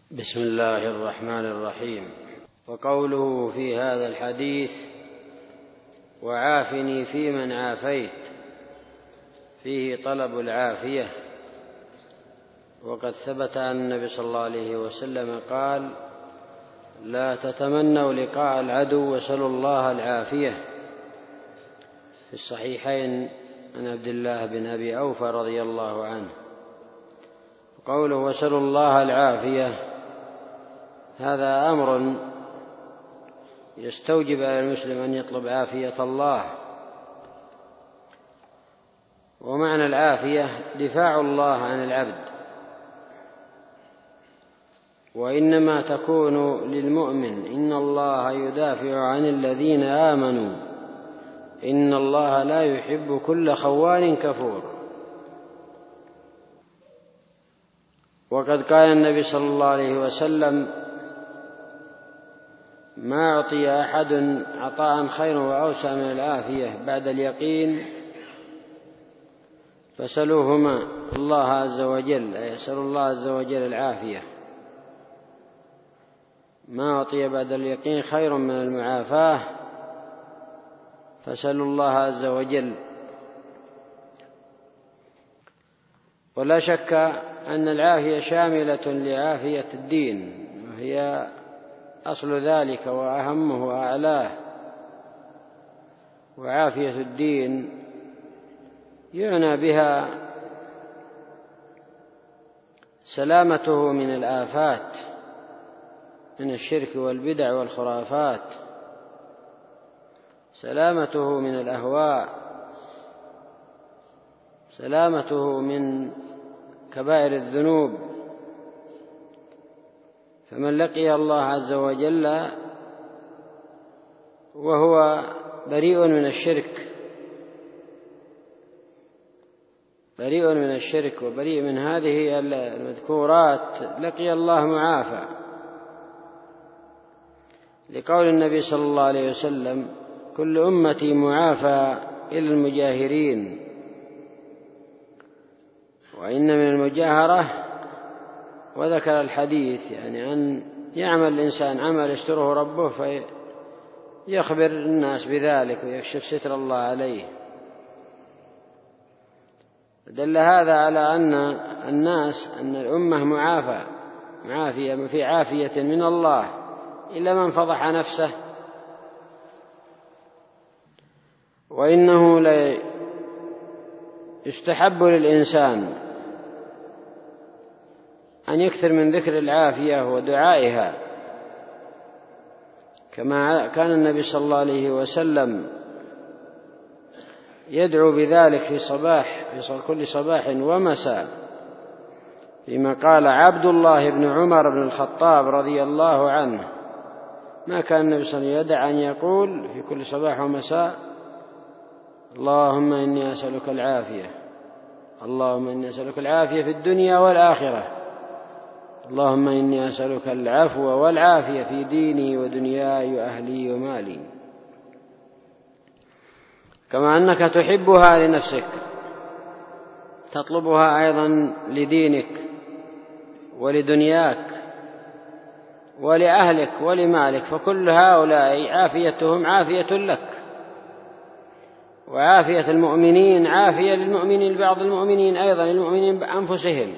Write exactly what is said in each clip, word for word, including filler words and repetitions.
بسم الله الرحمن الرحيم. وقوله في هذا الحديث وعافني فيمن عافيت فيه طلب العافية، وقد ثبت عن النبي صلى الله عليه وسلم قال: لا تتمنوا لقاء العدو واسألوا الله العافية، في الصحيحين عن عبد الله بن أبي أوفى رضي الله عنه. قوله واسألوا الله العافية هذا أمر يستوجب على المسلم أن يطلب عافية الله، ومعنى العافية دفاع الله عن العبد، وإنما تكون للمؤمن: إن الله يدافع عن الذين آمنوا إن الله لا يحب كل خوان كفور. وقد قال النبي صلى الله عليه وسلم: ما أعطي أحد عطاء خير وأوسع من العافية بعد اليقين فسلوهما الله عز وجل، أي يسأل الله عز وجل العافية. ما أعطي بعد اليقين خير من المعافاة فسألوا الله عز وجل. ولا شك أن العافية شاملة لعافية الدين، وهي أصل ذلك وأهمه وأعلاه. وعافية الدين يعنى بها سلامته من الآفات، من الشرك والبدع والخرافات، سلامته من الأهواء، سلامته من كبائر الذنوب. فمن لقي الله عز وجل وهو بريء من الشرك بريء من الشرك وبريء من هذه المذكورات لقي الله معافى، لقول النبي صلى الله عليه وسلم: كل أمتي معافى إلى المجاهرين. وإن من المجاهرة، وذكر الحديث، يعني أن يعمل الإنسان عمل يستره ربه فيخبر الناس بذلك ويكشف ستر الله عليه. دل هذا على أن الناس أن الأمة معافى معافية في عافية من الله، إلا من فضح نفسه. وإنه لا يستحب للإنسان أن يكثر من ذكر العافية ودعائها، كما كان النبي صلى الله عليه وسلم يدعو بذلك في صباح في كل صباح ومساء، فيما قال عبد الله بن عمر بن الخطاب رضي الله عنه: ما كان النبي صلى الله عليه وسلم يدع أن يقول في كل صباح ومساء: اللهم إني أسألك العافية، اللهم إني أسألك العافية في الدنيا والآخرة، اللهم إني أسألك العفو والعافية في ديني ودنياي وأهلي ومالي. كما أنك تحبها لنفسك تطلبها أيضا لدينك ولدنياك ولأهلك ولمالك، فكل هؤلاء عافيتهم عافية لك. وعافية المؤمنين عافية للمؤمنين، بعض المؤمنين أيضا للمؤمنين بأنفسهم،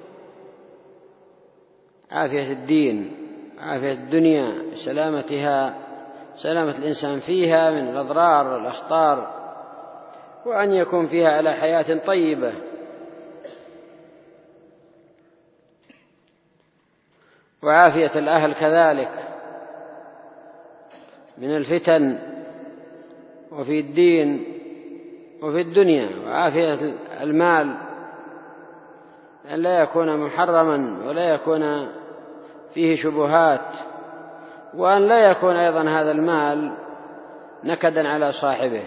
عافية الدين، عافية الدنيا، سلامتها، سلامة الإنسان فيها من الأضرار والأخطار، وأن يكون فيها على حياة طيبة. وعافية الأهل كذلك من الفتن وفي الدين وفي الدنيا. وعافية المال أن لا يكون محرما ولا يكون فيه شبهات، وأن لا يكون أيضا هذا المال نكدا على صاحبه،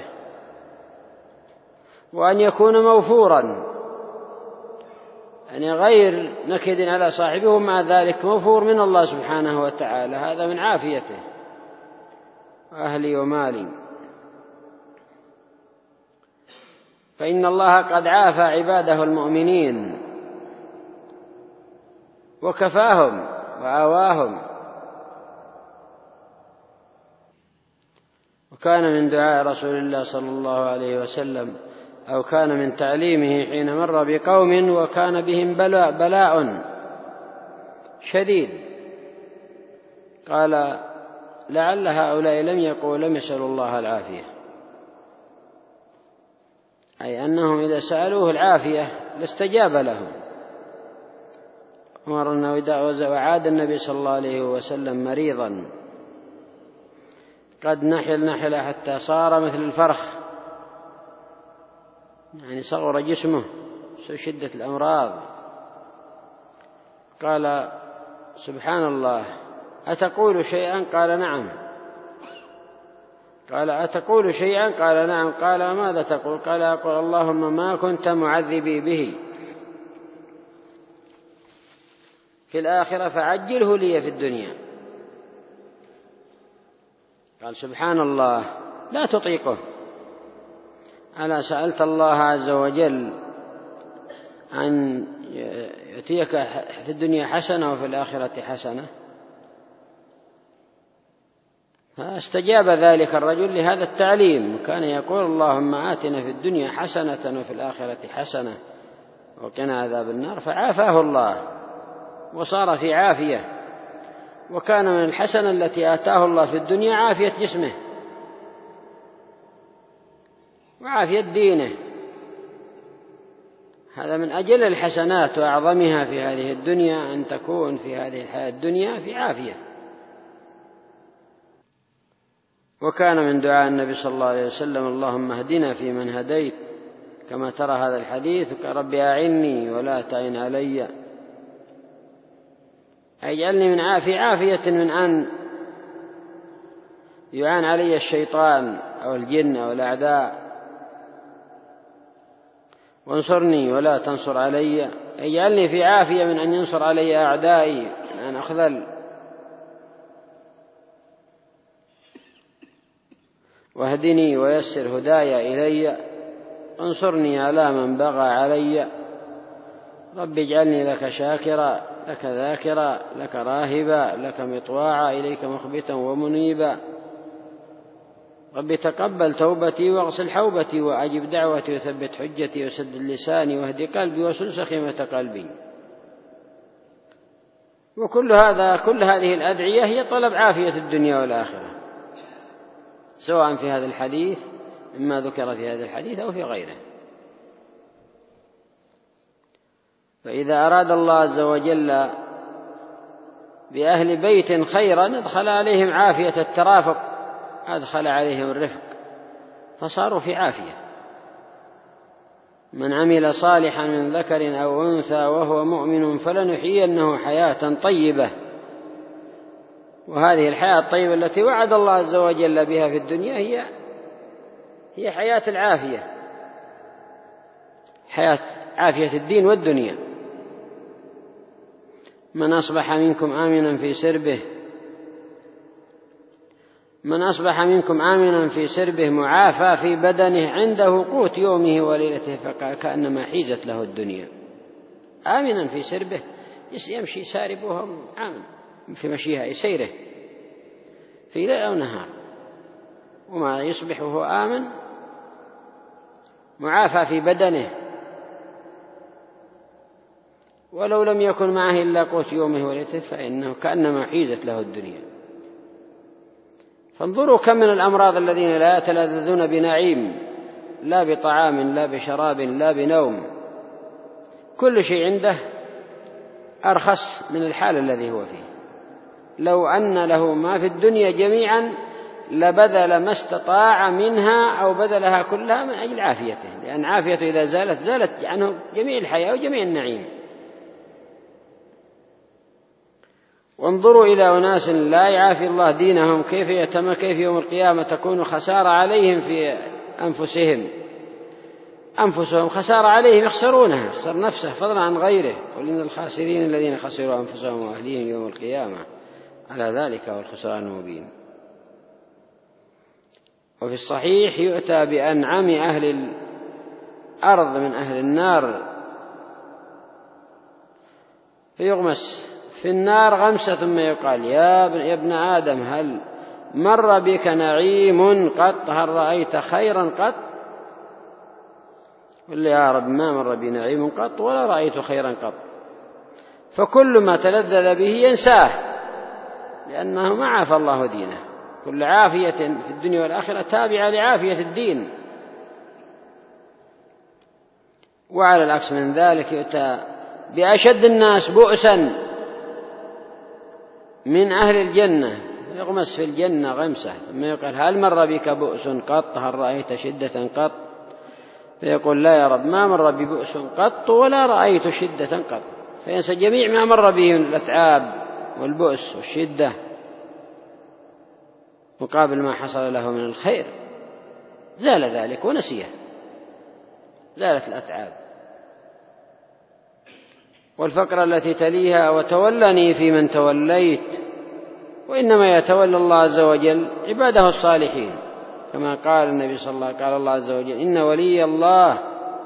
وأن يكون موفورا، يعني غير نكد على صاحبه، ومع ذلك موفور من الله سبحانه وتعالى. هذا من عافيته. أهلي ومالي، فإن الله قد عافى عباده المؤمنين وكفاهم وآواهم. وكان من دعاء رسول الله صلى الله عليه وسلم أو كان من تعليمه حين مر بقوم وكان بهم بلاء, بلاء شديد قال لعل هؤلاء لم يقولوا لم يسألوا الله العافية، أي أنهم إذا سألوه العافية لاستجاب لهم. أمرنا وعاد النبي صلى الله عليه وسلم مريضا قد نحل نحل حتى صار مثل الفرخ، يعني صغر جسمه شدة الأمراض. قال سبحان الله أتقول شيئا؟ قال نعم. قال أتقول شيئا؟ قال نعم. قال ماذا تقول؟ قال أقول اللهم ما كنت معذبي به في الآخرة فعجله لي في الدنيا. قال سبحان الله لا تطيقه، ألا سألت الله عز وجل أن يأتيك في الدنيا حسنة وفي الآخرة حسنة؟ فاستجاب ذلك الرجل لهذا التعليم، وكان يقول اللهم آتنا في الدنيا حسنة وفي الآخرة حسنة وقنا عذاب النار، فعافاه الله وصار في عافية. وكان من الحسنة التي آتاه الله في الدنيا عافية جسمه وعافية دينه، هذا من أجل الحسنات وأعظمها في هذه الدنيا أن تكون في هذه الحياة الدنيا في عافية. وكان من دعاء النبي صلى الله عليه وسلم اللهم اهدنا فيمن هديت، كما ترى هذا الحديث رب أعني ولا تعن علي، اجعلني من عافية عافية من أن يعان علي الشيطان أو الجن أو الأعداء، وانصرني ولا تنصر علي، اجعلني في عافية من أن ينصر علي أعدائي من أن أخذل، واهدني ويسر هداي إلي، انصرني على من بغى علي، رب اجعلني لك شاكرا لك ذاكرا لك راهبا لك مطواعا إليك مخبتا ومنيبا، رب تقبل توبتي واغسل حوبتي وأجب دعوتي وثبت حجتي وسد لساني واهد قلبي وسل سخيمة قلبي. وكل هذا كل هذه الأدعية هي طلب عافية الدنيا والآخرة، سواء في هذا الحديث مما ذكر في هذا الحديث أو في غيره. فإذا أراد الله عز وجل بأهل بيت خيرا أدخل عليهم عافية الترافق، أدخل عليهم الرفق فصاروا في عافية. من عمل صالحا من ذكر أو أنثى وهو مؤمن فلنحيينه حياة طيبة، وهذه الحياة الطيبة التي وعد الله عز وجل بها في الدنيا هي هي حياة العافية، حياة عافية الدين والدنيا. من أصبح منكم آمنا في سربه من أصبح منكم آمنا في سربه معافى في بدنه عنده قوت يومه وليلته فكأنما حيزت له الدنيا. آمنا في سربه يمشي ساربه آمن في مشيها يسيره في ليل أو نهار، وما يصبح وهو آمن معافى في بدنه، ولو لم يكن معه إلا قوت يومه وليلته فإنه كأنما حيزت له الدنيا. فانظروا كم من الأمراض الذين لا يتلذذون بنعيم، لا بطعام لا بشراب لا بنوم، كل شيء عنده أرخص من الحال الذي هو فيه. لو أن له ما في الدنيا جميعا لبذل ما استطاع منها أو بذلها كلها من أجل عافيته، لأن عافيته إذا زالت زالت عنه جميع الحياة وجميع النعيم. وانظروا إلى أناس لا يعافي الله دينهم كيف يتم كيف يوم القيامة تكون خسارة عليهم في أنفسهم أنفسهم خسارة عليهم يخسرونها، يخسر نفسه فضلا عن غيره. قل إن الخاسرين الذين خسروا أنفسهم وأهليهم يوم القيامة على ذلك والخسران المبين. وفي الصحيح يؤتى بأنعم أهل الأرض من أهل النار فيغمس في النار غمسة ثم يقال يا ابن آدم هل مر بك نعيم قط؟ هل رأيت خيرا قط؟ قل يا رب ما مر بي نعيم قط ولا رأيت خيرا قط. فكل ما تلذذ به ينساه، لأنه ما عافى الله دينه. كل عافية في الدنيا والآخرة تابعة لعافية الدين. وعلى العكس من ذلك يؤتى بأشد الناس بؤسا من أهل الجنة، يغمس في الجنة غمسة ثم يقول هل مر بك بؤس قط؟ هل رأيت شدة قط؟ فيقول لا يا رب ما مر ببؤس قط ولا رأيت شدة قط. فينسى جميع ما مر به من الأتعاب والبؤس والشدة مقابل ما حصل له من الخير، زال ذلك ونسيه، زالت الأتعاب. والفقرة التي تليها وتولني في من توليت، وإنما يتولى الله عز وجل عباده الصالحين، كما قال النبي صلى الله عليه وسلم قال الله عز وجل إن ولي الله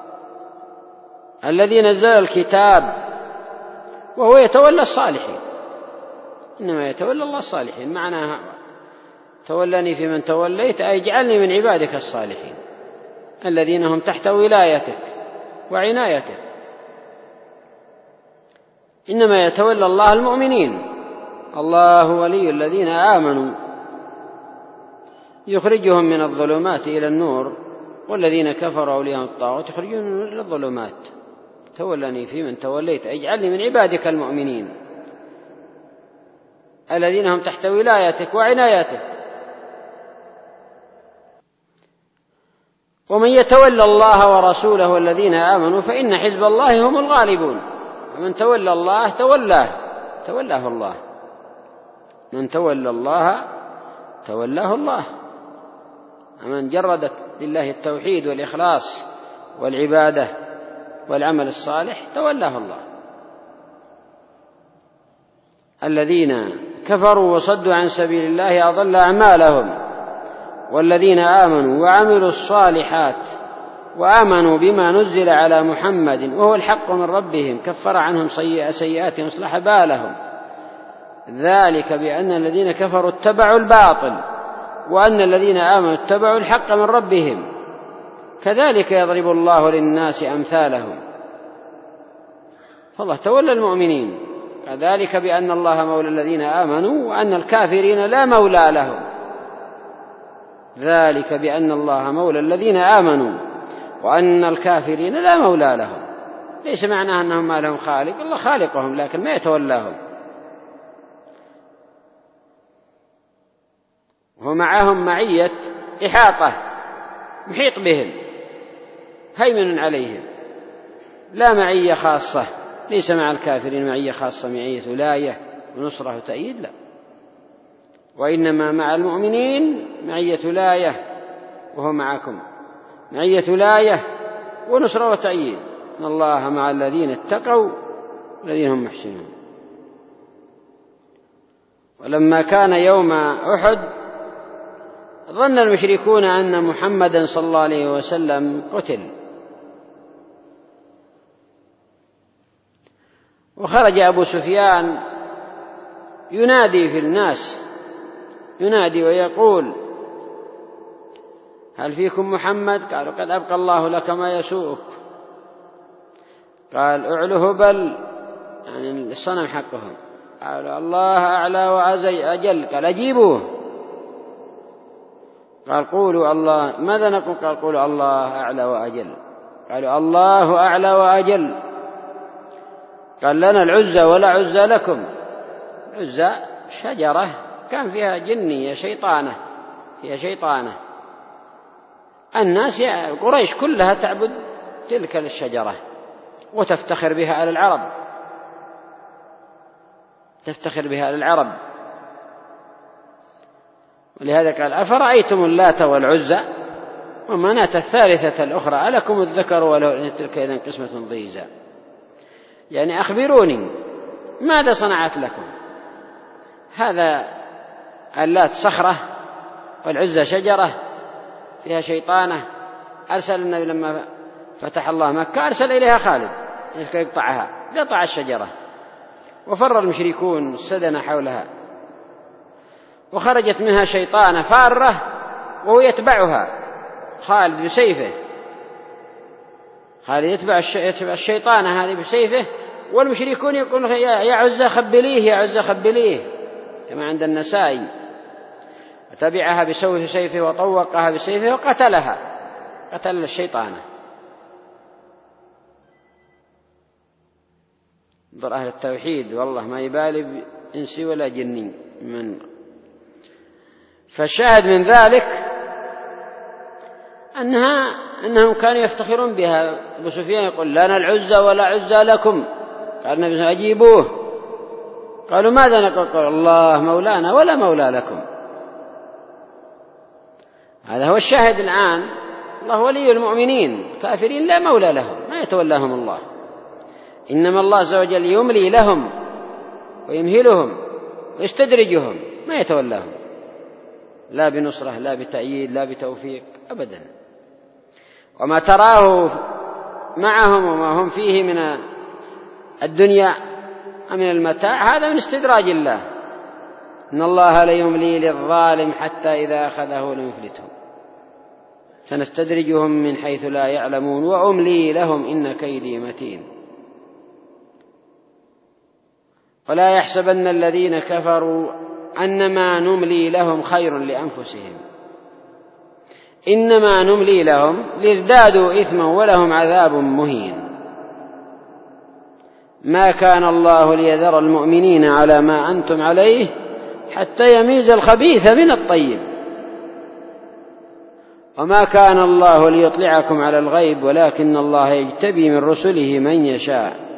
الذي نزل الكتاب وهو يتولى الصالحين. إنما يتولى الله الصالحين، معناها تولني في من توليت أي اجعلني من عبادك الصالحين الذين هم تحت ولايتك وعنايتك. إنما يتولى الله المؤمنين. الله ولي الذين آمنوا يخرجهم من الظلمات إلى النور، والذين كفروا أولياءهم الطاغوت يخرجون إلى الظلمات. تولني في من توليت اجعلني من عبادك المؤمنين الذين هم تحت ولايتك وعنايتك. ومن يتولى الله ورسوله والذين آمنوا فإن حزب الله هم الغالبون. ومن تولى الله تولاه تولاه الله، من تولى الله تولاه الله. ومن جردت لله التوحيد والإخلاص والعبادة والعمل الصالح تولاه الله. الذين كفروا وصدوا عن سبيل الله أضل أعمالهم، والذين آمنوا وعملوا الصالحات وآمنوا بما نزل على محمد وهو الحق من ربهم كفر عنهم سيئاتهم وأصلح بالهم. ذلك بأن الذين كفروا اتبعوا الباطل وأن الذين آمنوا اتبعوا الحق من ربهم كذلك يضرب الله للناس أمثالهم. فالله تولى المؤمنين. كذلك بأن الله مولى الذين آمنوا وأن الكافرين لا مولى لهم. ذلك بأن الله مولى الذين آمنوا وأن الكافرين لا مولى لهم. ليس معناه أنهم ما لهم خالق، الله خالقهم لكن ما يتولاهم. ومعهم معية إحاطة، محيط بهم هيمن عليهم، لا معية خاصة. ليس مع الكافرين معية خاصة معية ولاية ونصرة وتأييد، لا، وإنما مع المؤمنين معية ولاية وهو معكم، معية ولاية ونصرة وتأييد. إن الله مع الذين اتقوا الذين هم محسنون. ولما كان يوم أحد ظن المشركون أن محمدا صلى الله عليه وسلم قتل، وخرج أبو سفيان ينادي في الناس، ينادي ويقول هل فيكم محمد؟ قالوا قد أبقى الله لك ما يسوءك. قال اعلو هبل، يعني الصنم حقهم. قالوا الله أعلى وأجل. قال أجيبوه. قال قولوا الله. ماذا نقول؟ قال قولوا الله أعلى وأجل. قالوا الله أعلى وأجل. قال لنا العزى ولا عزى لكم. عزى شجرة كان فيها جنية شيطانة، فيها شيطانة. الناس قريش كلها تعبد تلك الشجرة وتفتخر بها على العرب، تفتخر بها على العرب. ولهذا قال أفرأيتم اللات والعزى ومناة الثالثة الأخرى ألكم الذكر وله تلك إذن قسمة ضيزى. يعني أخبروني ماذا صنعت لكم؟ هذا اللات صخرة والعزى شجرة فيها شيطانة. أرسل النبي لما فتح الله مكة أرسل إليها خالد يقطعها، قطع الشجرة وفر المشركون السدن حولها، وخرجت منها شيطانة فارة وهو يتبعها خالد بسيفه. خالد يتبع الشيطانة هذه بسيفه، والمشركون يقولون يا عزة خبليه يا عزة خبليه، كما عند النسائي. تبعها بسوف سيفه وطوقها بسيفه وقتلها، قتل الشيطانة. انظر أهل التوحيد والله ما يبالي بإنسي ولا جني من. فالشاهد من ذلك أنها أنهم كانوا يفتخرون بها. أبو سفيان يقول لنا العزة ولا عزة لكم، قال النبي أجيبوه. قالوا ماذا نقول؟ قال الله مولانا ولا مولى لكم. هذا هو الشاهد الآن. الله ولي المؤمنين، كافرين لا مولى لهم، ما يتولاهم الله. إنما الله عز وجل يملي لهم ويمهلهم ويستدرجهم، ما يتولاهم لا بنصرة لا بتأييد لا بتوفيق أبدا. وما تراه معهم وما هم فيه من الدنيا من المتاع هذا من استدراج الله. إن الله ليملي للظالم حتى إذا أخذه لم يفلته، سنستدرجهم من حيث لا يعلمون وأملي لهم إن كيدي متين. ولا يحسبن الذين كفروا أنما نملي لهم خير لأنفسهم، إنما نملي لهم ليزدادوا إثما ولهم عذاب مهين. ما كان الله ليذر المؤمنين على ما أنتم عليه حتى يميز الخبيث من الطيب، وما كان الله ليطلعكم على الغيب ولكن الله يجتبي من رسله من يشاء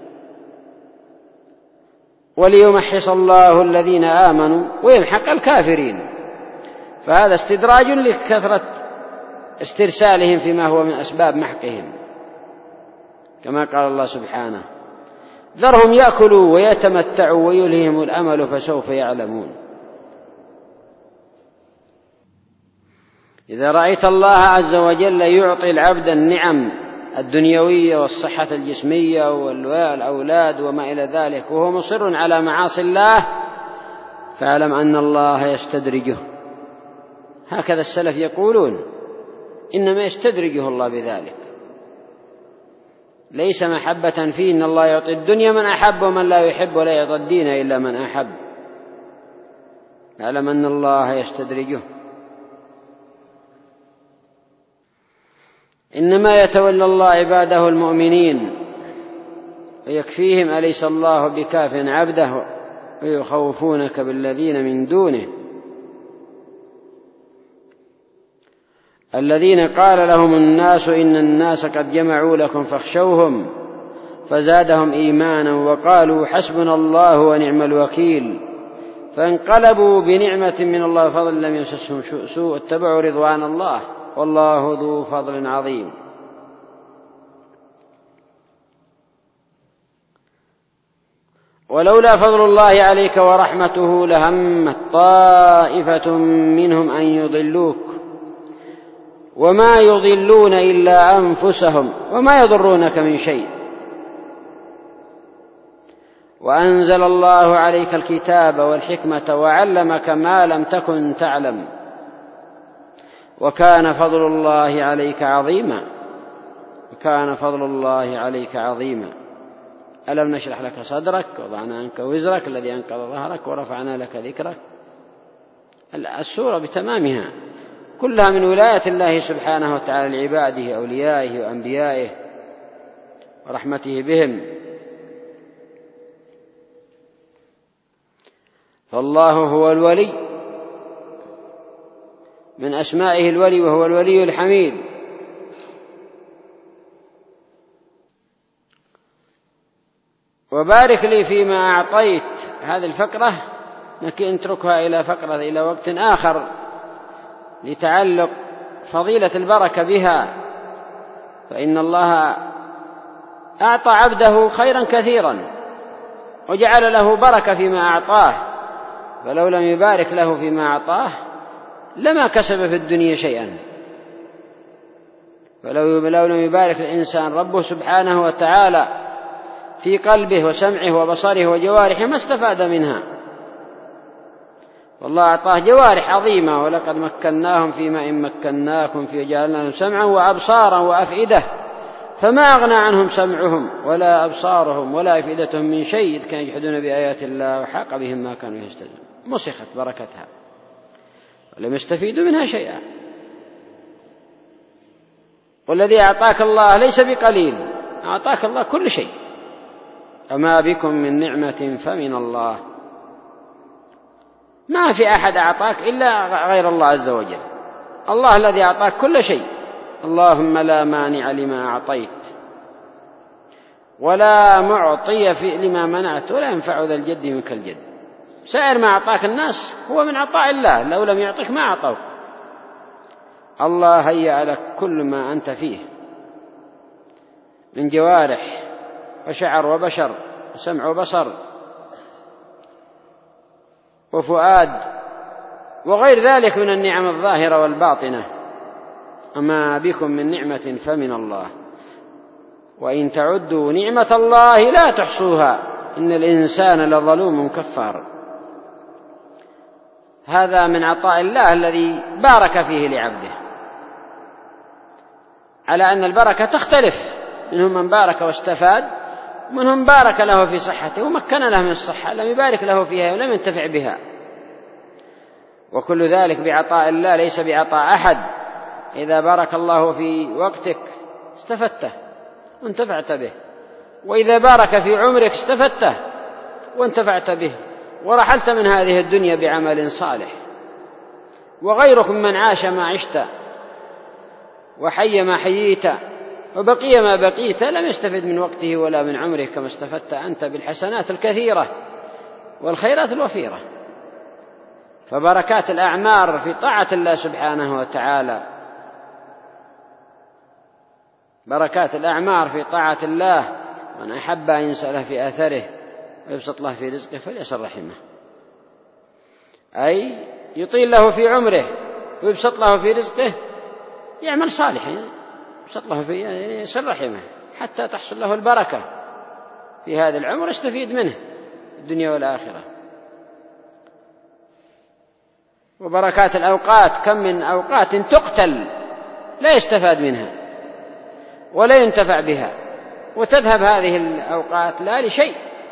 وليمحص الله الذين آمنوا ويمحق الكافرين. فهذا استدراج لكثرة استرسالهم فيما هو من أسباب محقهم، كما قال الله سبحانه ذرهم يأكلوا ويتمتعوا ويلههم الأمل فسوف يعلمون. إذا رأيت الله عز وجل يعطي العبد النعم الدنيوية والصحة الجسمية والأولاد وما إلى ذلك وهو مصر على معاصي الله، فاعلم أن الله يستدرجه. هكذا السلف يقولون إنما يستدرجه الله بذلك، ليس محبة فيه. إن الله يعطي الدنيا من أحب ومن لا يحب ولا يعطي الدين إلا من أحب. اعلم أن الله يستدرجه. إنما يتولى الله عباده المؤمنين ويكفيهم، أليس الله بكاف عبده ويخوفونك بالذين من دونه الذين قال لهم الناس إن الناس قد جمعوا لكم فاخشوهم فزادهم إيمانا وقالوا حسبنا الله ونعم الوكيل فانقلبوا بنعمة من الله فضل لم يمسسهم سوء اتبعوا رضوان الله والله ذو فضل عظيم. ولولا فضل الله عليك ورحمته لهمت طائفة منهم أن يضلوك وما يضلون إلا أنفسهم وما يضرونك من شيء. وأنزل الله عليك الكتاب والحكمة وعلمك ما لم تكن تعلم وكان فضل الله عليك عظيما وكان فضل الله عليك عظيما. ألم نشرح لك صدرك ووضعنا عنك وزرك الذي أنقض ظهرك ورفعنا لك ذكرك. السورة بتمامها كلها من ولاية الله سبحانه وتعالى لعباده أوليائه وأنبيائه ورحمته بهم. فالله هو الولي، من أسمائه الولي وهو الولي الحميد. وبارك لي فيما أعطيت. هذه الفقرة نتركها إلى فقرة إلى وقت آخر لتعلق فضيلة البركة بها، فإن الله أعطى عبده خيرا كثيرا وجعل له بركة فيما أعطاه، فلو لم يبارك له فيما أعطاه لما كسب في الدنيا شيئا. فلو لم يبارك الإنسان ربه سبحانه وتعالى في قلبه وسمعه وبصره وجوارحه ما استفاد منها. والله أعطاه جوارح عظيمة، ولقد مكناهم فيما إن مكناكم فيه جعلنا لهم سمعا وأبصارا وأفئدة فما أغنى عنهم سمعهم ولا أبصارهم ولا أفئدتهم من شيء إذ كانوا يجحدون بآيات الله وحاق بهم ما كانوا يستهزئون. مسخت بركتها ولم يستفيدوا منها شيئا. والذي أعطاك الله ليس بقليل، أعطاك الله كل شيء. وما بكم من نعمة فمن الله. ما في أحد أعطاك إلا غير الله عز وجل. الله الذي أعطاك كل شيء. اللهم لا مانع لما أعطيت ولا معطي في لما منعت ولا ينفع ذا الجد منك الجد. سائر ما أعطاك الناس هو من عطاء الله، لو لم يعطيك ما أعطوك. الله هيأ لك كل ما أنت فيه من جوارح وشعر وبشر وسمع وبصر وفؤاد وغير ذلك من النعم الظاهرة والباطنة. وما بكم من نعمة فمن الله وإن تعدوا نعمة الله لا تحصوها إن الإنسان لظلوم كفار. هذا من عطاء الله الذي بارك فيه لعبده، على أن البركة تختلف، منهم من بارك واستفاد، ومنهم بارك له في صحته ومكن له من الصحة لم يبارك له فيها ولم ينتفع بها. وكل ذلك بعطاء الله ليس بعطاء أحد. إذا بارك الله في وقتك استفدته وانتفعت به، وإذا بارك في عمرك استفدته وانتفعت به ورحلت من هذه الدنيا بعمل صالح. وغيركم من عاش ما عشت وحي ما حييت وبقي ما بقيت لم يستفد من وقته ولا من عمره كما استفدت أنت بالحسنات الكثيرة والخيرات الوفيرة. فبركات الأعمار في طاعة الله سبحانه وتعالى، بركات الأعمار في طاعة الله. من أحب أن يسأل في أثره ويبسط له في رزقه فليصل رحمه، أي يطيل له في عمره ويبسط له في رزقه، يعمل صالحا يبسط له في يصل رحمه حتى تحصل له البركة في هذا العمر يستفيد منه الدنيا والآخرة. وبركات الأوقات كم من أوقات تقتل لا يستفاد منها ولا ينتفع بها، وتذهب هذه الأوقات لا لشيء،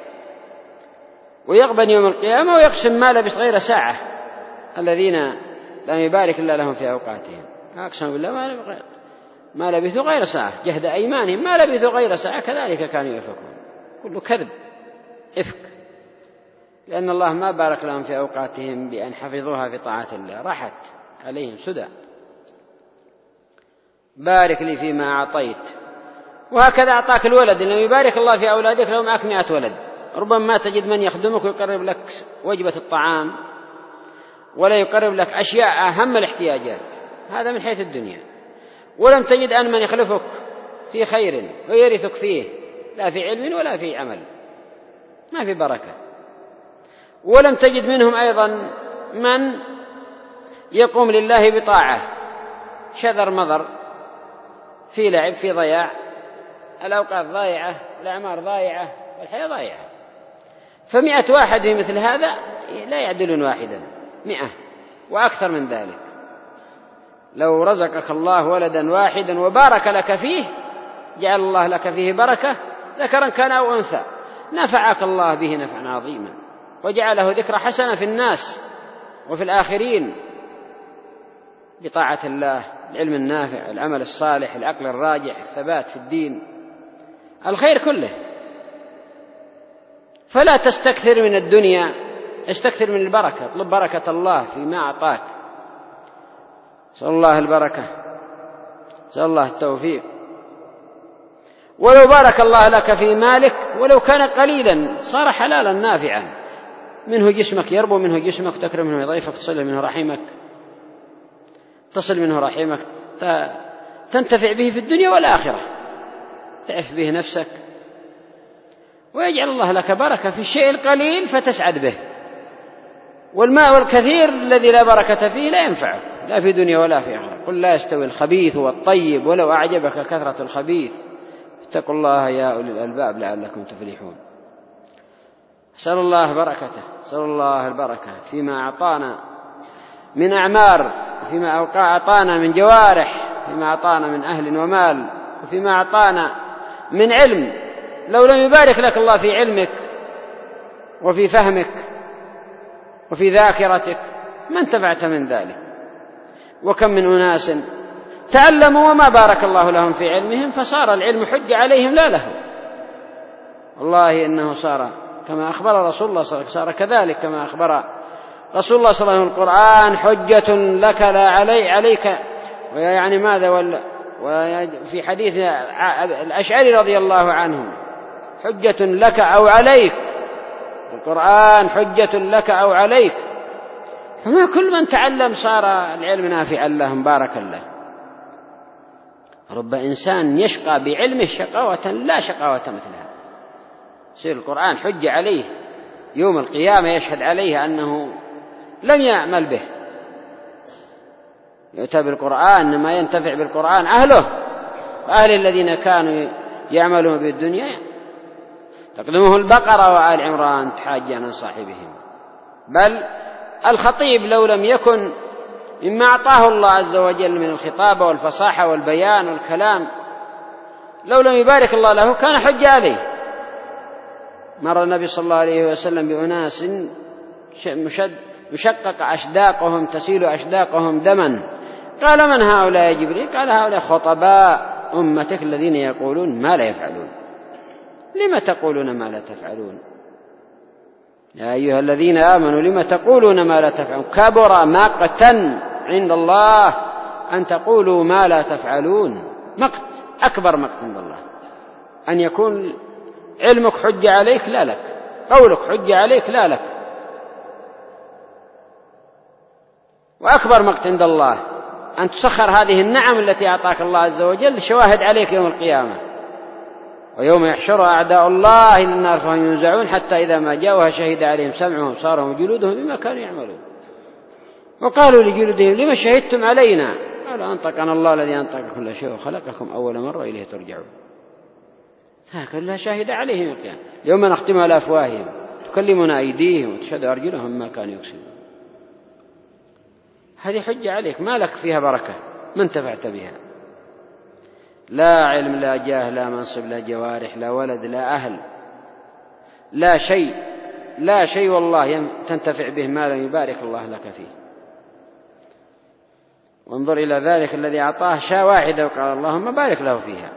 ويغبن يوم القيامة ويقسم ما لبث غير ساعة الذين لم يبارك الله لهم في أوقاتهم. أقسم بالله ما لبثوا غير ساعة، جهد أيمانهم ما لبثوا غير ساعة كذلك كانوا يؤفكون. كله كذب إفك، لأن الله ما بارك لهم في أوقاتهم بأن حفظوها في طاعة الله، راحت عليهم سدى. بارك لي فيما أعطيت. وهكذا أعطاك الولد، إن لم يبارك الله في أولادك لو معك مئة ولد ربما تجد من يخدمك ويقرب لك وجبة الطعام ولا يقرب لك أشياء أهم الاحتياجات، هذا من حيث الدنيا. ولم تجد أن من يخلفك في خير ويرثك فيه، لا في علم ولا في عمل، ما في بركة. ولم تجد منهم أيضا من يقوم لله بطاعة، شذر مضر، في لعب، في ضياع، الأوقات ضائعة، الأعمار ضائعة، والحياة ضائعة. فمئة واحد في مثل هذا لا يعدلون واحدا، مئة وأكثر من ذلك. لو رزقك الله ولدا واحدا وبارك لك فيه جعل الله لك فيه بركة، ذكرا كان أو أنثى، نفعك الله به نفعا عظيما وجعله ذكر حسنة في الناس وفي الآخرين بطاعة الله، العلم النافع، العمل الصالح، العقل الراجع، الثبات في الدين، الخير كله. فلا تستكثر من الدنيا، استكثر من البركة، اطلب بركة الله فيما أعطاك. سأل الله البركة، سأل الله التوفيق. ولو بارك الله لك في مالك ولو كان قليلا صار حلالا نافعا، منه جسمك يربو، منه جسمك تكرم، منه ضيفك تصل منه رحمك، تصل منه رحمك تنتفع به في الدنيا والآخرة، تعف به نفسك، ويجعل الله لك بركة في الشيء القليل فتسعد به. والماء الكثير الذي لا بركة فيه لا ينفعك لا في دنيا ولا في آخرة. قل لا يستوي الخبيث والطيب ولو أعجبك كثرة الخبيث اتقوا الله يا أولي الألباب لعلكم تفلحون. أسأل الله بركته، أسأل الله البركة فيما أعطانا من أعمار، وفيما أعطانا من جوارح، فيما أعطانا من أهل ومال، وفيما أعطانا من علم. لو لم يبارك لك الله في علمك وفي فهمك وفي ذاكرتك ما انتفعت من ذلك. وكم من أناس تعلموا وما بارك الله لهم في علمهم فصار العلم حجة عليهم لا له. والله إنه صار كما أخبر رسول الله صلى الله عليه وسلم، صار كذلك كما أخبر رسول الله صلى الله عليه وسلم: القرآن حجة لك لا علي عليك. ويعني ماذا؟ وفي حديث الأشعري رضي الله عنه: حجة لك أو عليك، القرآن حجة لك أو عليك. فما كل من تعلم صار العلم نافعا له مباركا له. رب إنسان يشقى بعلمه شقاوة لا شقاوة مثلها، يصير القرآن حجة عليه يوم القيامة، يشهد عليه أنه لم يعمل به. يؤتى بالقرآن ما ينتفع بالقرآن أهله، أهل الذين كانوا يعملون بالدنيا تقدمه البقرة وآل عمران تحاجان عن صاحبهم. بل الخطيب لو لم يكن مما أعطاه الله عز وجل من الخطابة والفصاحة والبيان والكلام، لو لم يبارك الله له كان حجة عليه. مر النبي صلى الله عليه وسلم بأناس مشقق أشداقهم تسيل أشداقهم دما، قال: من هؤلاء يا جبريل؟ قال: هؤلاء خطباء أمتك الذين يقولون ما لا يفعلون. لم تقولون ما لا تفعلون؟ يا أيها الذين آمنوا لم تقولون ما لا تفعلون؟ كبر مقتا عند الله أن تقولوا ما لا تفعلون. مقت، أكبر مقت عند الله أن يكون علمك حجة عليك لا لك، قولك حجة عليك لا لك. وأكبر مقت عند الله أن تسخر هذه النعم التي أعطاك الله عز وجل شواهد عليك يوم القيامة: ويوم يحشر أعداء الله إلى النار فهم ينزعون حتى إذا ما جاءوها شهد عليهم سمعهم وأبصارهم وجلودهم بما كانوا يعملون. وقالوا لجلودهم: لما شهدتم علينا؟ قالوا: أنطقنا الله الذي أنطق كل شيء وخلقكم أول مرة إليه ترجعون. هكذا شهد عليهم القيامة: يوم نختم على أفواههم تكلمنا أيديهم وتشهد أرجلهم ما كانوا يكسبون. هذه حجة عليك ما لك فيها بركة، ما انتفعت بها. لا علم لا جاه لا منصب لا جوارح لا ولد لا أهل لا شيء، لا شيء والله تنتفع به ما لم يبارك الله لك فيه. وانظر إلى ذلك الذي أعطاه شاة واحدة وقال: اللهم بارك له فيها.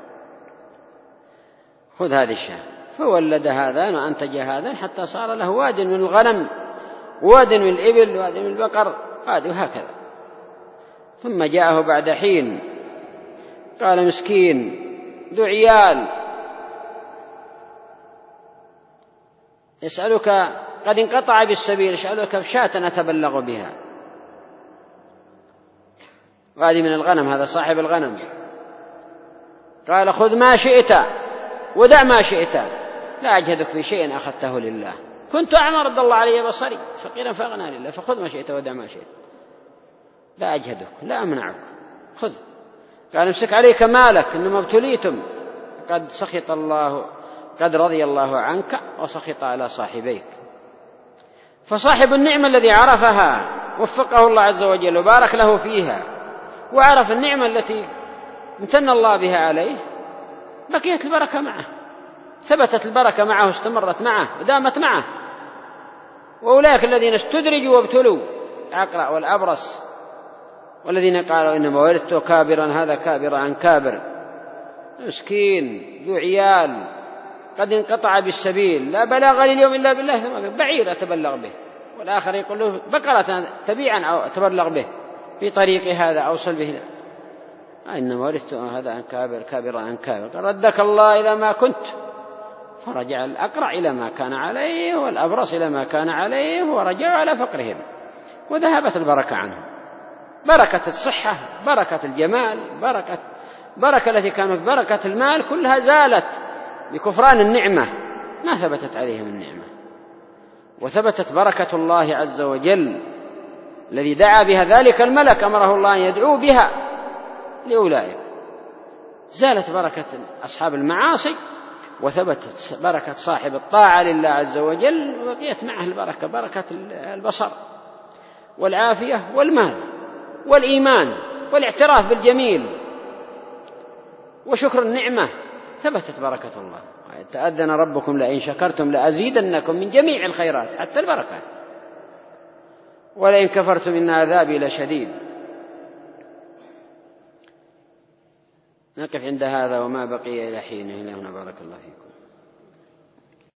خذ هذه الشاة، فولد هذان وأنتج هذان حتى صار له واد من الغنم واد من الإبل واد من البقر واد، وهكذا. ثم جاءه بعد حين قال: مسكين ذو عيال يسألك، قد انقطع بالسبيل، يسألك بشاة أتبلغ بها. وهذه من الغنم، هذا صاحب الغنم. قال: خذ ما شئت ودع ما شئت، لا أجهدك في شيء أخذته لله. كنت أعمى رد الله علي بصري، فقيرا فأغنى لله، فخذ ما شئت ودع ما شئت، لا أجهدك لا أمنعك، خذ. قال: امسك عليك مالك إنما ابتليتم، قد سخط الله، قد رضي الله عنك وسخط على صاحبيك. فصاحب النعمة الذي عرفها وفقه الله عز وجل وبارك له فيها وعرف النعمة التي امتن الله بها عليه، بقيت البركة معه، ثبتت البركة معه، استمرت معه ودامت معه. وأولئك الذين استدرجوا وابتلوا الأقرع والأبرص، والذين قالوا إنما ولدت كابرا هذا كابر عن كابر، مسكين ذو عيال قد انقطع بالسبيل، لا بلاغ اليوم إلا بالله، ثم بعير أتبلغ به، والآخر يقول له بقرة تبيعا أو أتبلغ به في طريق هذا أوصل به، إنما ولدت هذا عن كابر كابر عن كابر. ردك الله إلى ما كنت، فرجع الأقرع إلى ما كان عليه والأبرص إلى ما كان عليه، ورجعوا على فقرهم وذهبت البركة عنهم. بركة الصحة، بركة الجمال، بركة بركة التي كانت بركة المال كلها زالت بكفران النعمة، ما ثبتت عليهم النعمة. وثبتت بركة الله عز وجل الذي دعا بها ذلك الملك، أمره الله أن يدعو بها لأولئك، زالت بركة أصحاب المعاصي وثبتت بركة صاحب الطاعة لله عز وجل، وبقيت معه البركة، بركة البصر والعافية والمال والإيمان والاعتراف بالجميل وشكر النعمة، ثبتت بركة الله. تأذن ربكم لئن شكرتم لأزيدنكم من جميع الخيرات حتى البركات، ولئن كفرتم إن عذابي لشديد. نقف عند هذا وما بقي إلى حين. إلى هنا بارك الله فيكم.